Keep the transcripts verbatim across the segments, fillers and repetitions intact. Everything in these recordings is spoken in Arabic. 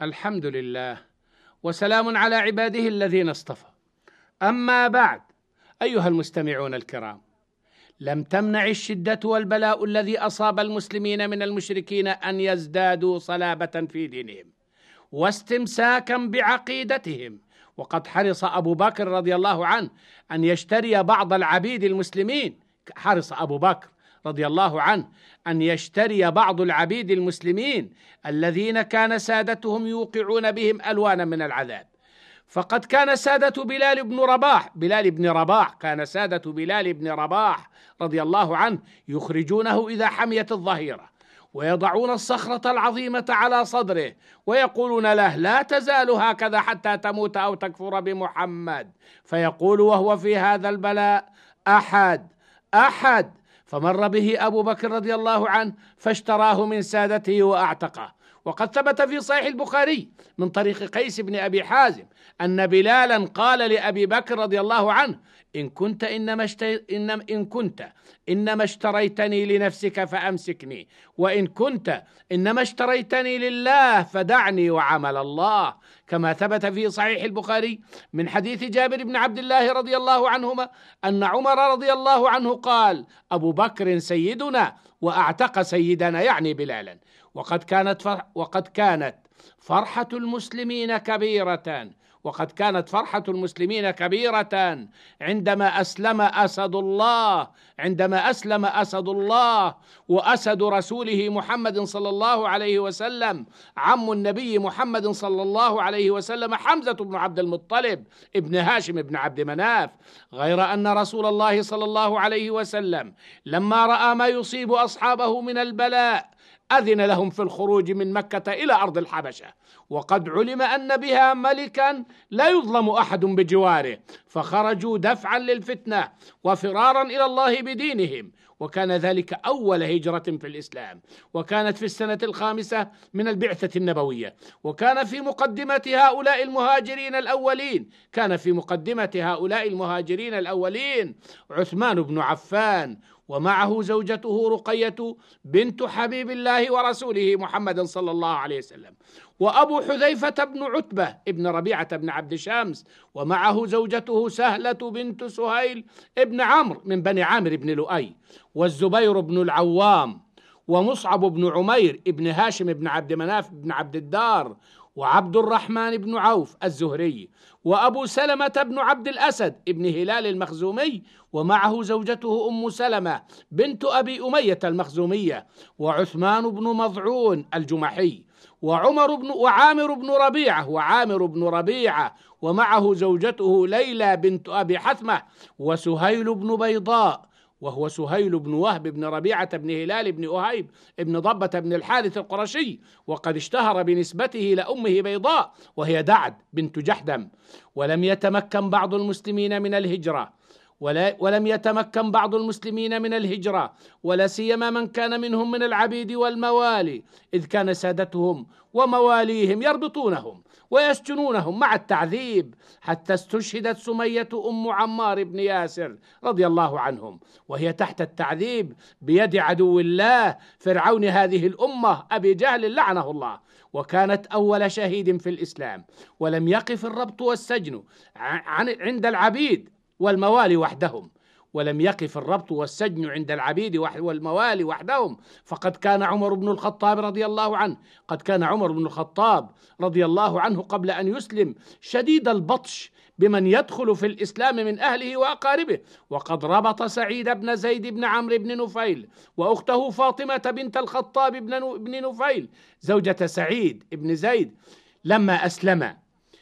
الحمد لله، وسلام على عباده الذين اصطفى. أما بعد، أيها المستمعون الكرام، لم تمنع الشدة والبلاء الذي أصاب المسلمين من المشركين أن يزدادوا صلابة في دينهم واستمساكا بعقيدتهم، وقد حرص أبو بكر رضي الله عنه أن يشتري بعض العبيد المسلمين حرص أبو بكر رضي الله عنه أن يشتري بعض العبيد المسلمين الذين كان سادتهم يوقعون بهم ألوانا من العذاب. فقد كان سادة بلال بن رباح بلال بن رباح كان سادة بلال بن رباح رضي الله عنه يخرجونه إذا حميت الظهيرة، ويضعون الصخرة العظيمة على صدره ويقولون له: لا تزال هكذا حتى تموت أو تكفر بمحمد. فيقول وهو في هذا البلاء: أحد أحد. فمر به أبو بكر رضي الله عنه فاشتراه من سادته وأعتقه. وقد ثبت في صحيح البخاري من طريق قيس بن أبي حازم أن بلالا قال لأبي بكر رضي الله عنه: إن كنت إنما, اشتري إنما, إن كنت إنما اشتريتني لنفسك فأمسكني، وإن كنت إنما اشتريتني لله فدعني وعمل الله. كما ثبت في صحيح البخاري من حديث جابر بن عبد الله رضي الله عنهما أن عمر رضي الله عنه قال: أبو بكر سيدنا وأعتق سيدنا، يعني بلالا. وقد كانت فرح وقد كانت فرحة المسلمين كبيرة وقد كانت فرحة المسلمين كبيرة عندما أسلم أسد الله عندما أسلم أسد الله وأسد رسوله محمد صلى الله عليه وسلم، عم النبي محمد صلى الله عليه وسلم، حمزة بن عبد المطلب ابن هاشم بن عبد مناف. غير أن رسول الله صلى الله عليه وسلم لما رأى ما يصيب أصحابه من البلاء أذن لهم في الخروج من مكة إلى أرض الحبشة، وقد علم أن بها ملكا لا يظلم أحد بجواره، فخرجوا دفعا للفتنة وفرارا إلى الله بدينهم. وكان ذلك أول هجرة في الإسلام، وكانت في السنة الخامسة من البعثة النبوية. وكان في مقدمة هؤلاء المهاجرين الأولين كان في مقدمة هؤلاء المهاجرين الأولين عثمان بن عفان، ومعه زوجته رقية بنت حبيب الله ورسوله محمد صلى الله عليه وسلم، وأبو حذيفة بن عتبة ابن ربيعة بن عبد شمس، ومعه زوجته سهلة بنت سهيل ابن عمرو من بني عامر بن لؤي، والزبير بن العوام، ومصعب بن عمير ابن هاشم بن عبد مناف بن عبد الدار، وعبد الرحمن بن عوف الزهري، وأبو سلمة بن عبد الأسد ابن هلال المخزومي، ومعه زوجته أم سلمة بنت أبي أمية المخزومية، وعثمان بن مضعون الجمحي، وعمر بن وعامر بن ربيعة وعامر بن ربيعة ومعه زوجته ليلى بنت أبي حثمة، وسهيل بن بيضاء وهو سهيل بن وهب بن ربيعة بن هلال بن أهيب بن ضبة بن الحارث القرشي، وقد اشتهر بنسبته لأمه بيضاء وهي دعد بنت جحدم. ولم يتمكن بعض المسلمين من الهجرة ولا ولم يتمكن بعض المسلمين من الهجرة ولا سيما من كان منهم من العبيد والموالي، إذ كان سادتهم ومواليهم يربطونهم ويسجنونهم مع التعذيب، حتى استشهدت سمية أم عمار بن ياسر رضي الله عنهم وهي تحت التعذيب بيد عدو الله فرعون هذه الأمة أبي جهل لعنه الله، وكانت أول شهيد في الإسلام. ولم يقف الربط والسجن عند العبيد والموالي وحدهم ولم يقف الربط والسجن عند العبيد والموالي وحدهم فقد كان عمر بن الخطاب رضي الله عنه قد كان عمر بن الخطاب رضي الله عنه قبل أن يسلم شديد البطش بمن يدخل في الإسلام من أهله وأقاربه، وقد ربط سعيد بن زيد بن عمرو بن نفيل وأخته فاطمة بنت الخطاب بن نفيل زوجة سعيد بن زيد لما أسلم.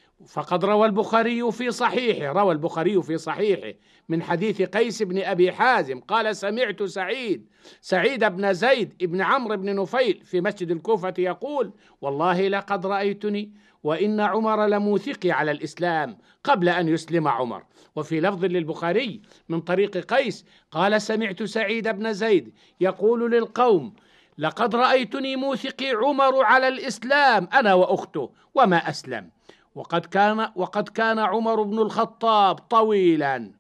فقد روى البخاري في صحيحه روى البخاري في صحيحه من حديث قيس بن أبي حازم قال: سمعت سعيد سعيد بن زيد بن عمرو بن نفيل في مسجد الكوفة يقول: والله لقد رأيتني وإن عمر لموثقي على الإسلام قبل أن يسلم عمر. وفي لفظ للبخاري من طريق قيس قال: سمعت سعيد بن زيد يقول للقوم: لقد رأيتني موثقي عمر على الإسلام أنا وأخته وما أسلم. وقد كان وقد كان عمر بن الخطاب طويلا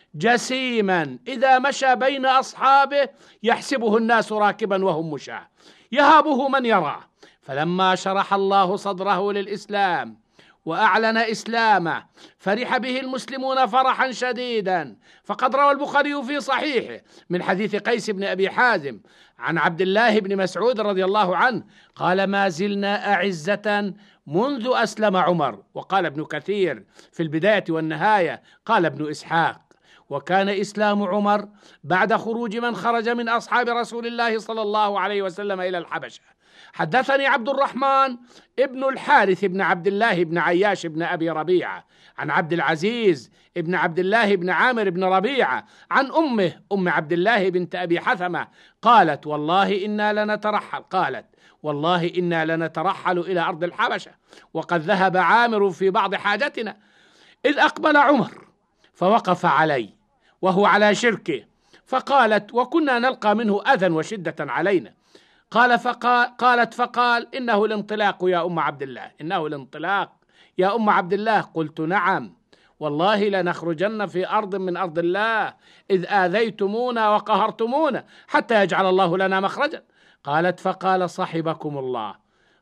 جسيما إذا مشى بين أصحابه يحسبه الناس راكبا وهم مشاة، يهابه من يراه، فلما شرح الله صدره للإسلام وأعلن إسلامه فرح به المسلمون فرحا شديدا. فقد روى البخاري في صحيحه من حديث قيس بن أبي حازم عن عبد الله بن مسعود رضي الله عنه قال: ما زلنا أعزة منذ أسلم عمر. وقال ابن كثير في البداية والنهاية، قال ابن إسحاق: وكان إسلام عمر بعد خروج من خرج من أصحاب رسول الله صلى الله عليه وسلم إلى الحبشة. حدثني عبد الرحمن ابن الحارث بن عبد الله بن عياش بن أبي ربيعة عن عبد العزيز ابن عبد الله بن عامر بن ربيعة عن أمه أم عبد الله بنت أبي حثمة قالت: والله إنا لنترحل قالت والله إنا لنترحل إلى أرض الحبشة وقد ذهب عامر في بعض حاجتنا، إذ أقبل عمر فوقف علي وهو على شركه، فقالت: وكنا نلقى منه أذى وشدة علينا. قال فقال قالت فقال: إنه الانطلاق يا أم عبد الله، إنه الانطلاق يا أم عبد الله. قلت: نعم والله لنخرجن في أرض من أرض الله إذ آذيتمونا وقهرتمونا حتى يجعل الله لنا مخرجا. قالت فقال: صحبكم الله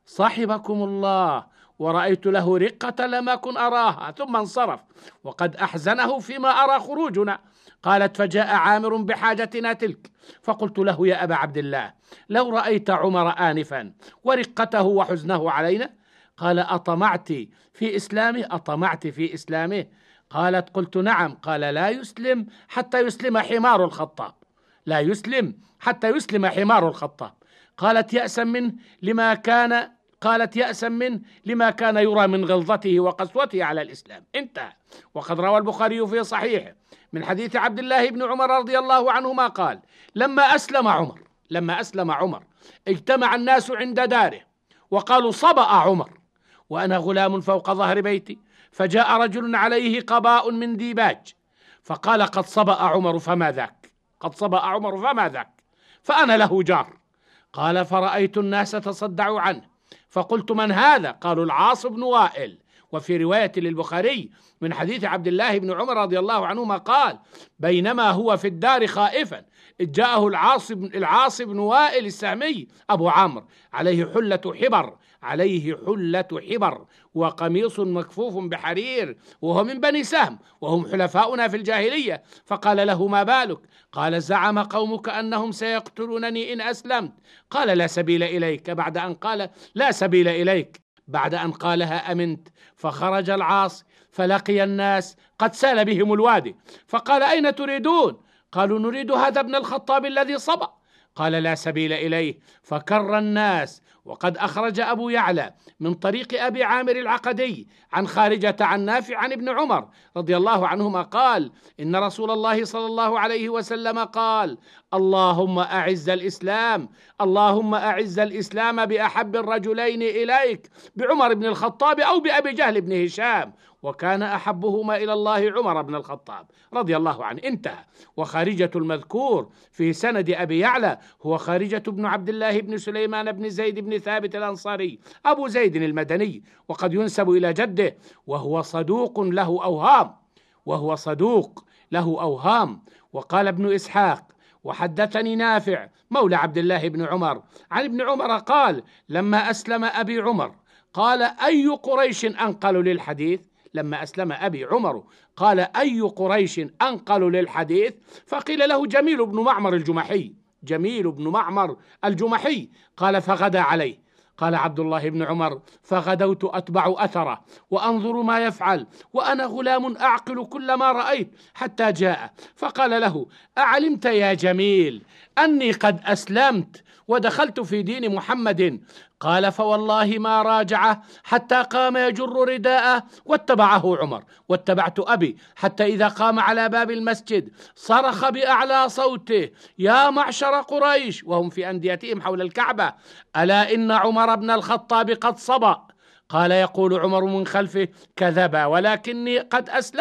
صحبكم الله، ورأيت له رقة لم أكن أراها، ثم انصرف وقد أحزنه فيما أرى خروجنا. قالت: فجاء عامر بحاجتنا تلك، فقلت له: يا أبا عبد الله، لو رأيت عمر آنفا ورقته وحزنه علينا. قال: أطمعت في إسلامه أطمعت في إسلامه؟ قالت: قلت: نعم. قال: لا يسلم حتى يسلم حمار الخطاب، لا يسلم حتى يسلم حمار الخطاب. قالت: يأسا منه لما كان قالت يأسا منه لما كان يرى من غلظته وقسوته على الإسلام. انتهى. وقد روى البخاري في صحيحه من حديث عبد الله بن عمر رضي الله عنهما قال: لما أسلم عمر لما أسلم عمر اجتمع الناس عند داره وقالوا: صبأ عمر، وأنا غلام فوق ظهر بيتي، فجاء رجل عليه قباء من ديباج فقال: قد صبأ عمر فما ذاك قد صبأ عمر فما ذاك فأنا له جار. قال: فرأيت الناس تصدعوا عنه، فقلت: من هذا؟ قالوا: العاص بن وائل. وفي رواية للبخاري من حديث عبد الله بن عمر رضي الله عنهما قال: بينما هو في الدار خائفا إذ جاءه العاص بن, العاص بن وائل السهمي أبو عمرو عليه حلة حبر عليه حلة حبر وقميص مكفوف بحرير، وهو من بني سهم وهم حلفاؤنا في الجاهلية. فقال له: ما بالك؟ قال: زعم قومك أنهم سيقتلونني إن أسلمت. قال: لا سبيل إليك. بعد أن قال لا سبيل إليك بعد أن قالها أمنت. فخرج العاص فلقي الناس قد سال بهم الوادي، فقال: أين تريدون؟ قالوا: نريد هذا ابن الخطاب الذي صبأ. قال: لا سبيل إليه. فكر الناس. وقد أخرج أبو يعلى من طريق أبي عامر العقدي عن خارجة عن نافع عن ابن عمر رضي الله عنهما قال: إن رسول الله صلى الله عليه وسلم قال: اللهم أعز الإسلام اللهم أعز الإسلام بأحب الرجلين إليك، بعمر بن الخطاب أو بأبي جهل بن هشام، وكان أحبهما إلى الله عمر بن الخطاب رضي الله عنه. انتهى. وخارجة المذكور في سند أبي يعلى هو خارجة بن عبد الله بن سليمان بن زيد بن ثابت الأنصاري أبو زيد المدني، وقد ينسب إلى جده، وهو صدوق له أوهام وهو صدوق له أوهام. وقال ابن إسحاق: وحدثني نافع مولى عبد الله بن عمر عن ابن عمر قال: لما أسلم أبي عمر قال: أي قريش أنقل للحديث؟ لما أسلم أبي عمر قال: أي قريش أنقل للحديث؟ فقيل له: جميل بن معمر الجمحي جميل بن معمر الجمحي. قال: فغدا عليه. قال عبد الله بن عمر: فغدوت أتبع أثره وأنظر ما يفعل وأنا غلام أعقل كل ما رأيت، حتى جاء فقال له: أعلمت يا جميل أني قد أسلمت ودخلت في دين محمد؟ قال: فوالله ما راجعه حتى قام يجر رداءه واتبعه عمر، واتبعت أبي حتى إذا قام على باب المسجد صرخ بأعلى صوته: يا معشر قريش، وهم في أنديتهم حول الكعبة، ألا إن عمر بن الخطاب قد صبأ. قال يقول عمر من خلفه: كذب ولكني قد أسلمت.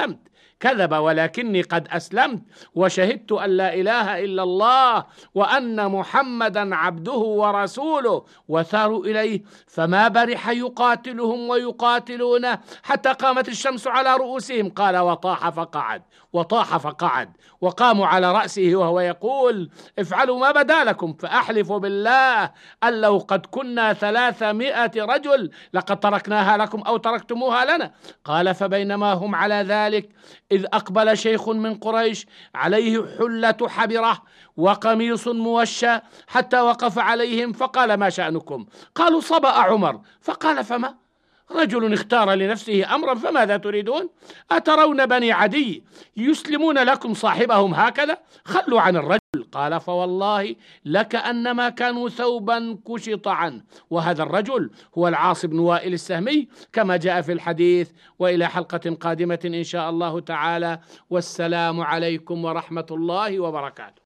كذب ولكني قد أسلمت وشهدت أن لا إله إلا الله وأن محمدا عبده ورسوله، وثاروا إليه فما برح يقاتلهم ويقاتلونه حتى قامت الشمس على رؤوسهم. قال وطاح فقعد، وطاح فقعد، وقاموا على رأسه وهو يقول افعلوا ما بدا لكم، فأحلف بالله أن لو قد كنا ثلاثمائة رجل لقد تركناها لكم أو تركتموها لنا. قال فبينما هم على ذلك إذ أقبل شيخ من قريش عليه حلة حبرة وقميص موشى حتى وقف عليهم فقال ما شأنكم؟ قالوا صبأ عمر. فقال فما؟ رجل اختار لنفسه أمرا فماذا تريدون؟ أترون بني عدي يسلمون لكم صاحبهم هكذا؟ خلوا عن الرجل. قال فوالله لكأنما كانوا ثوبا كشط عنه، وهذا الرجل هو العاص بن وائل السهمي كما جاء في الحديث. وإلى حلقة قادمة إن شاء الله تعالى، والسلام عليكم ورحمة الله وبركاته.